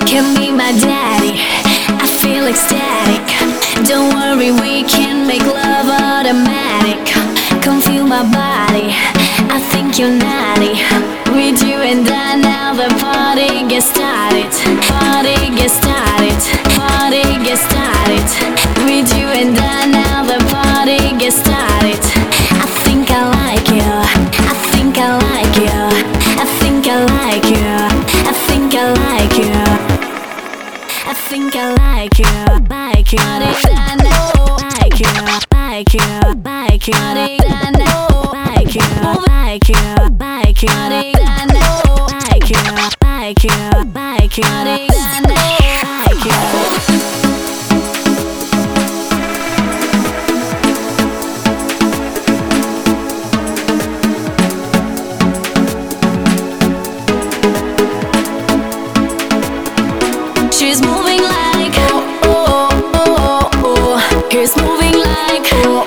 can be my daddy. I feel ecstatic. Don't worry, we can make love automatic. Come feel my body, I think you're naughty. With you and I now the party gets started. Party gets started. Party gets started. With you and I now the party gets started. I think I like you. I think I like you. I think I like you. I think I like you. I think I like you. Like you. I know. Like you. Like you. Like you. I know. Like you. Like you. Like you. I know. Like you. Like you. Like you. I know. Like you. She's moving like oh oh oh oh. He's moving like oh